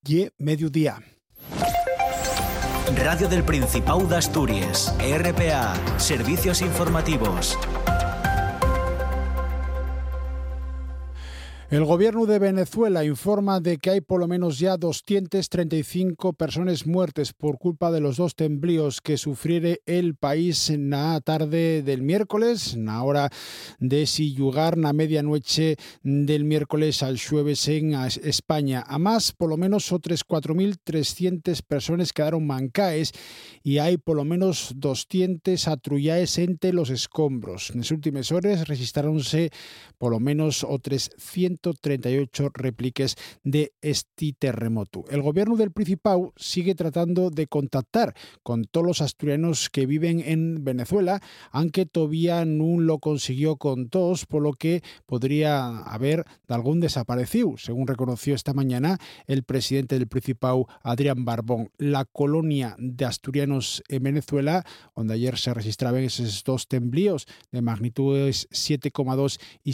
y mediodía. Radio del Principado de Asturias, RPA, servicios informativos. El gobierno de Venezuela informa de que hay por lo menos ya 235 personas muertas por culpa de los dos temblores que sufriere el país en la tarde del miércoles, en la hora de si lugar na medianoche del miércoles al jueves en España. A más, por lo menos otras 4.300 personas quedaron mancaes y hay por lo menos 200 atrullaes entre los escombros. En las últimas horas registráronse por lo menos otras 138 répliques de este terremoto. El gobierno del Principado sigue tratando de contactar con todos los asturianos que viven en Venezuela, aunque todavía no lo consiguió con todos, por lo que podría haber algún desaparecido, según reconoció esta mañana el presidente del Principado, Adrián Barbón. La colonia de asturianos en Venezuela, donde ayer se registraban esos dos temblores de magnitudes 7,2 y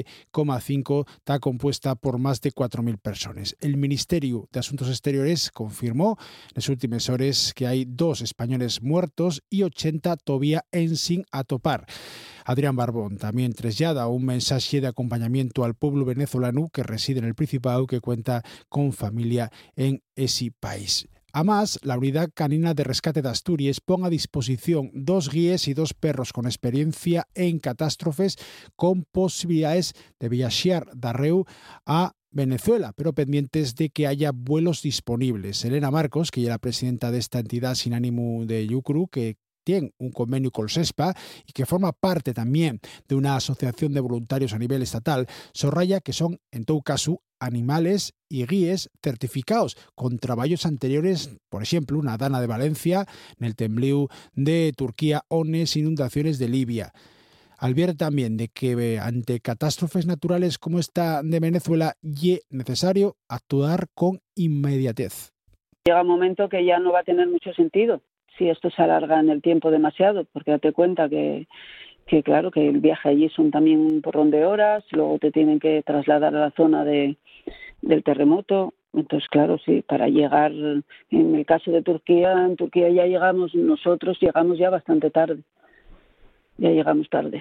7,5, está compuesta por más de 4.000 personas. El Ministerio de Asuntos Exteriores confirmó en las últimas horas que hay 2 españoles muertos y 80 todavía en sin atopar. Adrián Barbón también traslada un mensaje de acompañamiento al pueblo venezolano que reside en el Principado, que cuenta con familia en ese país. Además, la Unidad Canina de Rescate de Asturias pone a disposición 2 guías y 2 perros con experiencia en catástrofes con posibilidades de viajar de Arreu a Venezuela, pero pendientes de que haya vuelos disponibles. Elena Marcos, que es la presidenta de esta entidad sin ánimo de lucro, que tiene un convenio con el SESPA y que forma parte también de una asociación de voluntarios a nivel estatal, subraya que son, en todo caso, animales y guíes certificados con trabajos anteriores, por ejemplo, una dana de Valencia, en el temblor de Turquía o las inundaciones de Libia. Advierte también de que ante catástrofes naturales como esta de Venezuela es necesario actuar con inmediatez. Llega un momento que ya no va a tener mucho sentido si esto se alarga en el tiempo demasiado, porque date cuenta que claro, que el viaje allí son también un porrón de horas, luego te tienen que trasladar a la zona del terremoto. Entonces, claro, sí, para llegar, en el caso de Turquía, en Turquía nosotros llegamos ya bastante tarde. Ya llegamos tarde.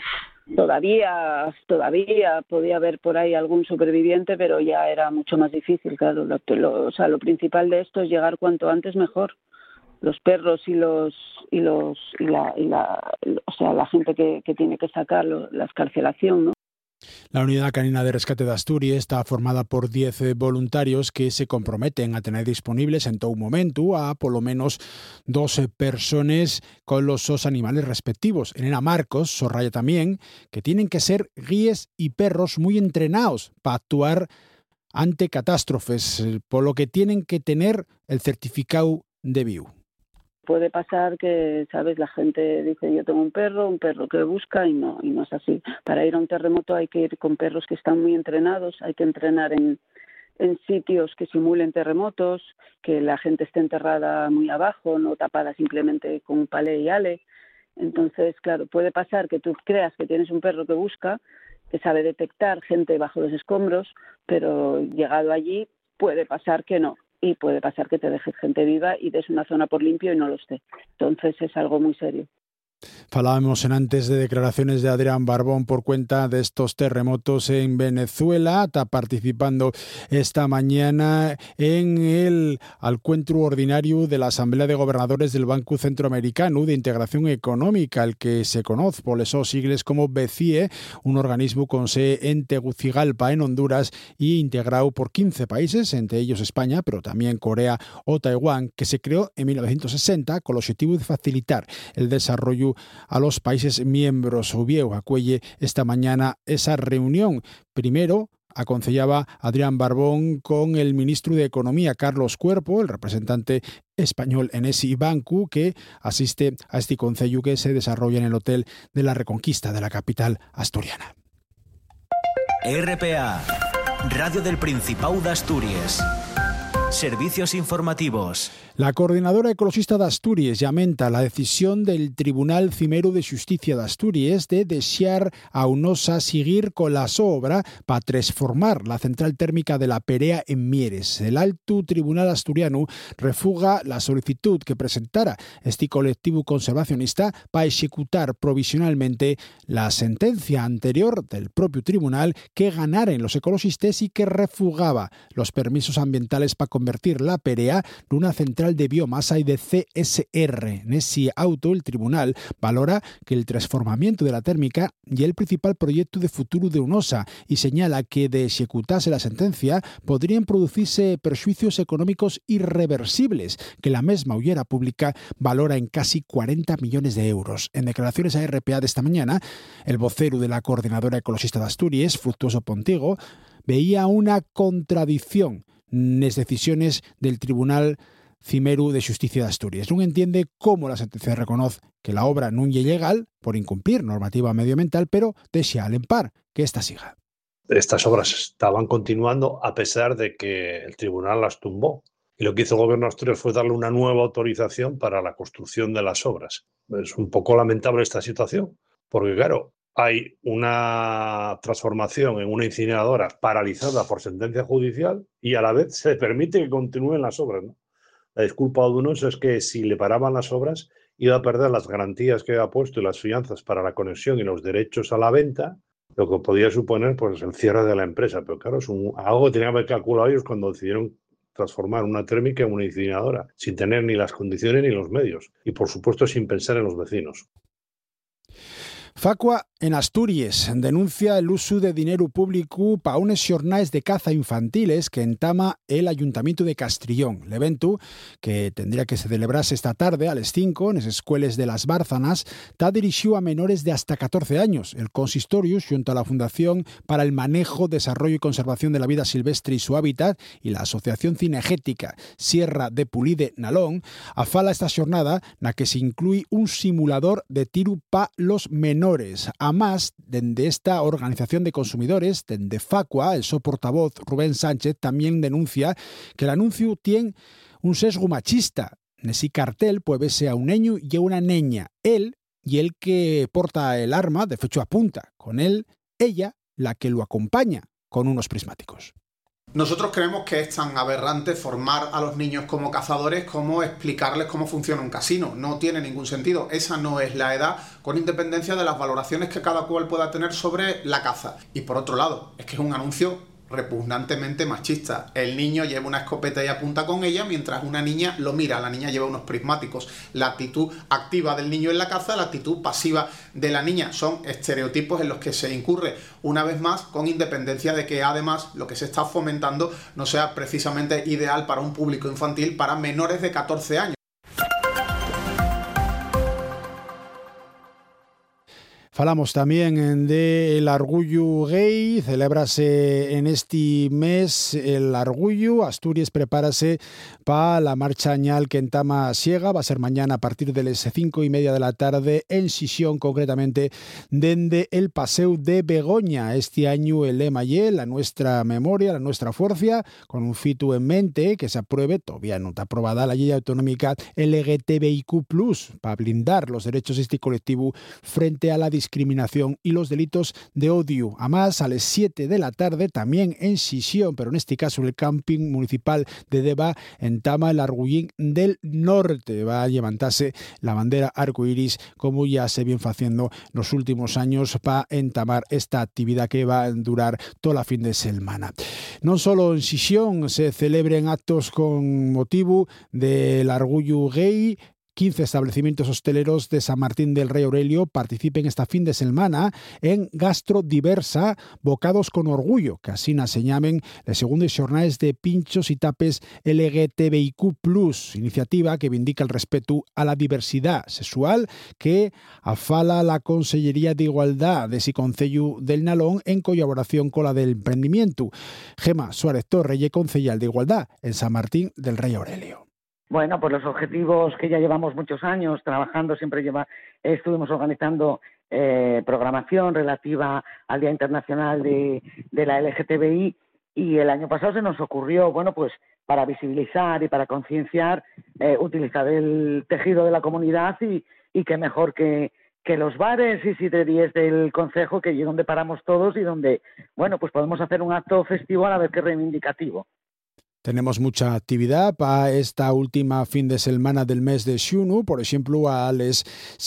Todavía podía haber por ahí algún superviviente, pero ya era mucho más difícil, claro. Lo principal de esto es llegar cuanto antes mejor. Los perros la gente que tiene que sacar la escarcelación, ¿no? La Unidad Canina de Rescate de Asturias está formada por 10 voluntarios que se comprometen a tener disponibles en todo momento a por lo menos 12 personas con los 2 animales respectivos. Elena Marcos subraya también que tienen que ser guías y perros muy entrenados para actuar ante catástrofes, por lo que tienen que tener el certificado de VIU. Puede pasar que, ¿sabes? La gente dice, yo tengo un perro que busca y no es así. Para ir a un terremoto hay que ir con perros que están muy entrenados, hay que entrenar en sitios que simulen terremotos, que la gente esté enterrada muy abajo, no tapada simplemente con un palé y ale. Entonces, claro, puede pasar que tú creas que tienes un perro que busca, que sabe detectar gente bajo los escombros, pero llegado allí puede pasar que no. Y puede pasar que te dejes gente viva y des una zona por limpio y no lo esté. Entonces es algo muy serio. Falábamos antes de declaraciones de Adrián Barbón por cuenta de estos terremotos en Venezuela. Está participando esta mañana en el encuentro ordinario de la Asamblea de Gobernadores del Banco Centroamericano de Integración Económica, el que se conoce por esos sigles como BCE, un organismo con sede en Tegucigalpa, en Honduras, y integrado por 15 países, entre ellos España, pero también Corea o Taiwán, que se creó en 1960 con el objetivo de facilitar el desarrollo a los países miembros. Hubo acuelle esta mañana esa reunión. Primero aconsellaba Adrián Barbón con el ministro de Economía, Carlos Cuerpo, el representante español en ese banco, que asiste a este concello que se desarrolla en el Hotel de la Reconquista de la capital asturiana. RPA, Radio del Principado de Asturias. Servicios informativos. La coordinadora ecologista d'Astúries lamenta la decisión del Tribunal Cimero de Xusticia d'Astúries de deixar a UNOSA seguir con la obra para transformar la central térmica de la Perea en Mieres. El Alto Tribunal Asturiano refuga la solicitud que presentara este colectivo conservacionista para ejecutar provisionalmente la sentencia anterior del propio tribunal que ganara en los ecologistas y que refugaba los permisos ambientales para convertir la Perea en una central de biomasa y de CSR. En ese auto, el tribunal valora que el transformamiento de la térmica y el principal proyecto de futuro de UNOSA y señala que de ejecutarse la sentencia podrían producirse perjuicios económicos irreversibles que la mesma Ullera Pública valora en casi 40 millones de euros. En declaraciones a RPA de esta mañana, el vocero de la Coordinadora Ecologista d'Astúries, Fructuoso Pontigo, veía una contradicción en las decisiones del Tribunal Cimero de Xusticia d'Astúries. Non entiende cómo la sentencia reconoce que la obra non é legal por incumplir normativa medioambiental, pero dexa al empar que esta siga. Estas obras estaban continuando a pesar de que el tribunal las tumbó. Y lo que hizo el gobierno de Asturias fue darle una nueva autorización para la construcción de las obras. Es un poco lamentable esta situación, porque claro, hay una transformación en una incineradora paralizada por sentencia judicial y a la vez se permite que continúen las obras, ¿no? La disculpa de UNOSA es que si le paraban las obras iba a perder las garantías que había puesto y las fianzas para la conexión y los derechos a la venta, lo que podía suponer pues el cierre de la empresa. Pero claro, es algo que tenían que haber calculado ellos cuando decidieron transformar una térmica en una incineradora, sin tener ni las condiciones ni los medios y por supuesto sin pensar en los vecinos. Facua en Asturias denuncia el uso de dinero público para unes xornais de caza infantiles que entama el Ayuntamiento de Castrillón. El evento, que tendría que se celebrase esta tarde a las 5 en las escuelas de Las Bárzanas, está dirigido a menores de hasta 14 años. El consistorio, junto a la Fundación para el Manejo, Desarrollo y Conservación de la Vida Silvestre y su Hábitat y la Asociación Cinegética Sierra de Pulide Nalón, afala esta xornada na que se incluye un simulador de tiro para los menores. Además, desde esta organización de consumidores, desde Facua, el portavoz Rubén Sánchez también denuncia que el anuncio tiene un sesgo machista. En ese cartel puede verse a un niño y a una niña. Él y el que porta el arma, de fecho apunta. Con él, ella, la que lo acompaña, con unos prismáticos. Nosotros creemos que es tan aberrante formar a los niños como cazadores como explicarles cómo funciona un casino. No tiene ningún sentido. Esa no es la edad, con independencia de las valoraciones que cada cual pueda tener sobre la caza. Y por otro lado, es que es un anuncio repugnantemente machista. El niño lleva una escopeta y apunta con ella, mientras una niña lo mira. La niña lleva unos prismáticos. La actitud activa del niño en la caza, la actitud pasiva de la niña, son estereotipos en los que se incurre una vez más, con independencia de que además lo que se está fomentando no sea precisamente ideal para un público infantil, para menores de 14 años. Falamos también del Argullo Gay. Celébrase en este mes el Argullo. Asturias prepárase para la marcha añal que entama Siega. Va a ser mañana a partir de las 5:30 de la tarde en Xixón, concretamente dende el Paseo de Begoña. Este año el lema y la nuestra memoria, la nuestra fuerza, con un fito en mente que se apruebe, todavía no está aprobada la ley autonómica LGTBIQ+, para blindar los derechos de este colectivo frente a la discriminación y los delitos de odio. Además, a las 7 de la tarde, también en Xixón, pero en este caso el camping municipal de Deva, entama el Argullín del Norte. Va a levantarse la bandera arcoiris, como ya se viene haciendo los últimos años, para entamar esta actividad que va a durar toda la fin de semana. No solo en Xixón se celebren actos con motivo del Argullo Gay. 15 establecimientos hosteleros de San Martín del Rey Aurelio participen esta fin de semana en Gastro Diversa, Bocados con Orgullo, que así se llamen las segundas jornadas de pinchos y tapes LGTBIQ+, iniciativa que vindica el respeto a la diversidad sexual que afala la Consellería de Igualdad de ese Concello del Nalón en colaboración con la del Emprendimiento. Gema Suárez Torre y concejal de Igualdad en San Martín del Rey Aurelio. Bueno, pues los objetivos que ya llevamos muchos años trabajando, estuvimos organizando programación relativa al Día Internacional de la LGTBI, y el año pasado se nos ocurrió, bueno, pues para visibilizar y para concienciar, utilizar el tejido de la comunidad y qué mejor que los bares y sidrerías del concejo, que es donde paramos todos y donde, bueno, pues podemos hacer un acto festivo a la vez que reivindicativo. Tenemos mucha actividad para esta última fin de semana del mes de xunu. Por ejemplo, a las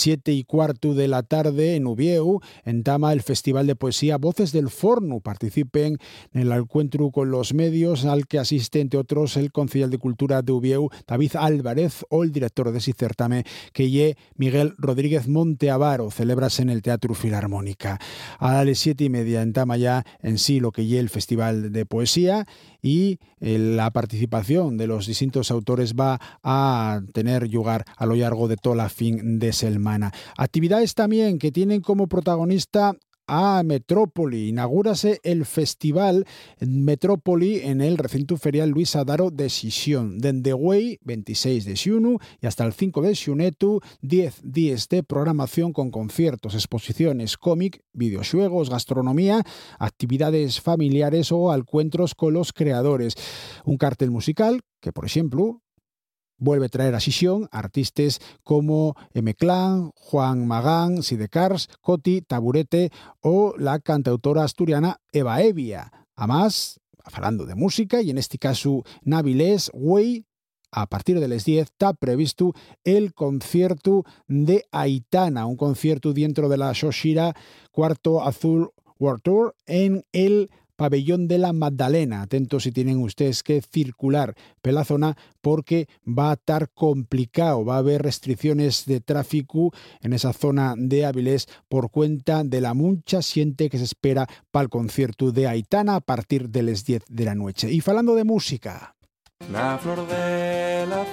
7:15 de la tarde en Ubieu entama el Festival de Poesía Voces del Forno. Participen en el encuentro con los medios al que asiste, entre otros, el concejal de Cultura de Ubieu, David Álvarez, o el director de ese certamen, que ye Miguel Rodríguez Monteavaro. Celebras en el Teatro Filarmónica. A las 7:30 entama ya en sí lo que ye el Festival de Poesía, y la participación de los distintos autores va a tener lugar a lo largo de toda la fin de semana. Actividades también que tienen como protagonista a Metrópoli. Inaugúrase el Festival Metrópoli en el recinto ferial Luis Adaro de Xisión. Dende hoy, 26 de xunu, y hasta el 5 de xunetu, 10 días de programación con conciertos, exposiciones, cómic, videojuegos, gastronomía, actividades familiares o encuentros con los creadores. Un cartel musical que, por ejemplo, vuelve a traer a Xisión artistas como M-Clan, Juan Magán, Sidecars, Coti, Taburete o la cantautora asturiana Eva Evia. Además, hablando de música, y en este caso Navilés, güey, a partir de las 10 está previsto el concierto de Aitana, un concierto dentro de la Xoxira Cuarto Azul World Tour en el Pabellón de la Magdalena. Atentos si tienen ustedes que circular por la zona, porque va a estar complicado. Va a haber restricciones de tráfico en esa zona de Avilés por cuenta de la mucha gente que se espera para el concierto de Aitana a partir de las 10 de la noche. Y hablando de música, la flor de la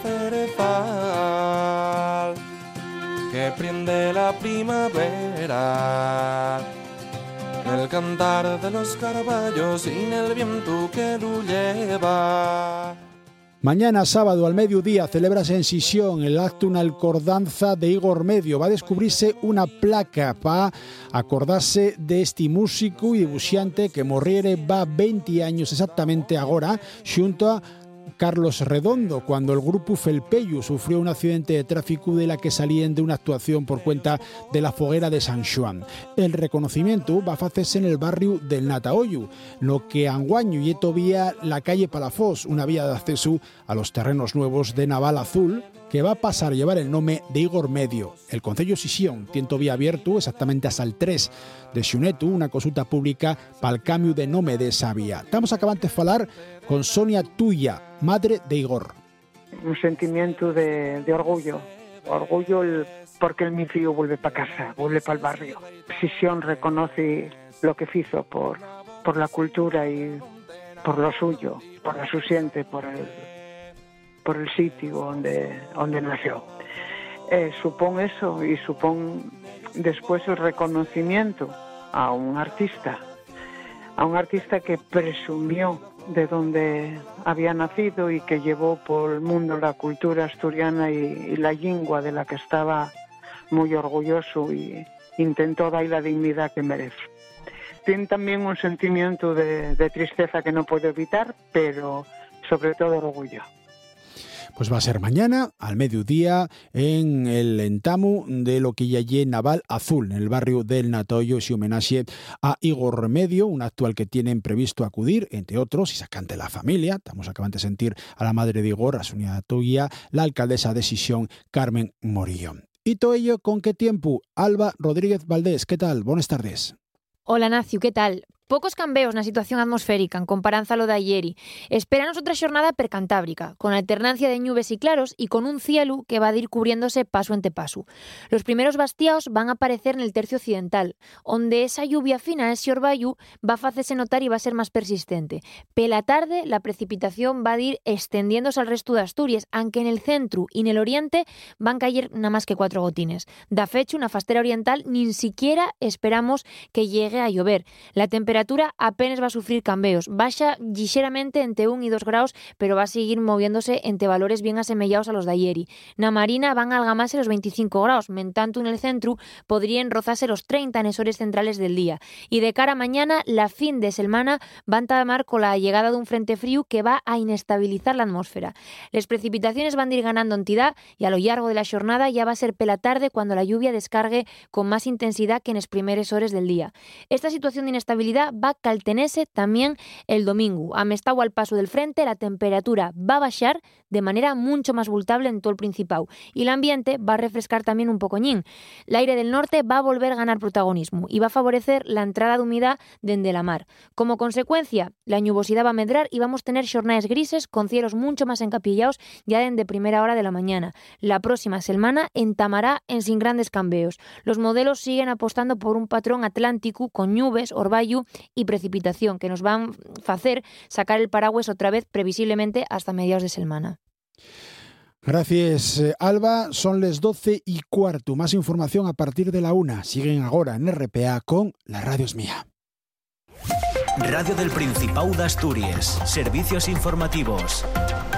cerezal que prende la primavera, el cantar de los carballos sin el viento que lo lleva. Mañana sábado al mediodía celebrase en Xisión el acto una alcordanza de Igor Medio. Va a descubrirse una placa para acordarse de este músico y dibuixante que morriere va 20 años exactamente agora, xunto a Carlos Redondo, cuando el grupo Felpeyu sufrió un accidente de tráfico de la que salían de una actuación por cuenta de la foguera de San Xoán. El reconocimiento va a hacerse en el barrio del Nataoyu, lo que anguaño y todavía la calle Palafós, una vía de acceso a los terrenos nuevos de Naval Azul, que va a pasar a llevar el nombre de Igor Medio. El Concello Xisión tiene todavía abierto exactamente hasta el 3 de xunetu una consulta pública para el cambio de nombre de esa vía. Estamos acabando de hablar con Sonia Tuya, madre de Igor. Un sentimiento de orgullo porque mi tío vuelve para casa, vuelve para el barrio. Xisión reconoce lo que hizo por la cultura y por lo suyo, por la su gente, por el sitio donde nació. Supone eso, y supone después el reconocimiento a un artista que presumió de donde había nacido y que llevó por el mundo la cultura asturiana y la lengua de la que estaba muy orgulloso, y intentó dar la dignidad que merece. Tiene también un sentimiento de tristeza que no puedo evitar, pero sobre todo orgullo. Pues va a ser mañana al mediodía en el entamu de lo que ya lle Naval Azul, en el barrio del Natoyo, y homenaje a Igor Medio, un acto al que tienen previsto acudir, entre otros, y sacante la familia. Estamos acabando de sentir a la madre de Igor, a Sonia Tuya, la alcaldesa de Xisión, Carmen Morillo. Y todo ello, ¿con qué tiempo? Alba Rodríguez Valdés, ¿qué tal? Buenas tardes. Hola, Nacio, ¿qué tal? Pocos cambios na situación atmosférica en comparanza a lo de ayer. Espéranos outra xornada percantábrica, con alternancia de nubes y claros y con un cielo que va a ir cubriéndose paso ante paso. Los primeros bastiaos van a aparecer en el tercio occidental, donde esa lluvia fina, ese orvallo, va a hacerse notar y va a ser más persistente. Pela tarde, la precipitación va a ir extendiéndose al resto de Asturias, aunque en el centro y en el oriente van a caer nada más que 4 gotines. Da fecho, una fastera oriental, ni siquiera esperamos que llegue a llover. La temperatura temperatura apenas va a sufrir cambios. Baxa ligeramente entre 1 y 2 grados, pero va a seguir moviéndose entre valores bien asemellados a los de ayer. Na Marina van a algamarse los 25 grados, mentanto en el centro podrían rozarse los 30 en esores centrales del día. Y de cara a mañana, la fin de semana van a tamar con la llegada de un frente frío que va a inestabilizar la atmósfera. Las precipitaciones van a ir ganando entidad y a lo largo de la jornada ya va a ser pela tarde cuando la lluvia descargue con más intensidad que en las primeras horas del día. Esta situación de inestabilidad va a caltenerse también el domingo. Amestado al paso del frente, la temperatura va a bajar de manera mucho más vulnerable en todo el Principado y el ambiente va a refrescar también un pocoñín. El aire del norte va a volver a ganar protagonismo y va a favorecer la entrada de humedad dende la mar. Como consecuencia, la nubosidad va a medrar y vamos a tener jornadas grises con cielos mucho más encapillados ya desde primera hora de la mañana. La próxima semana entamará en sin grandes cambios. Los modelos siguen apostando por un patrón atlántico con nubes, orvallo y precipitación que nos van a hacer sacar el paraguas otra vez previsiblemente hasta mediados de semana. Gracias, Alba. Son las 12:15. Más información a partir de la 1. Siguen ahora en RPA con La Radio es Mía. Radio del Principado de Asturias. Servicios informativos.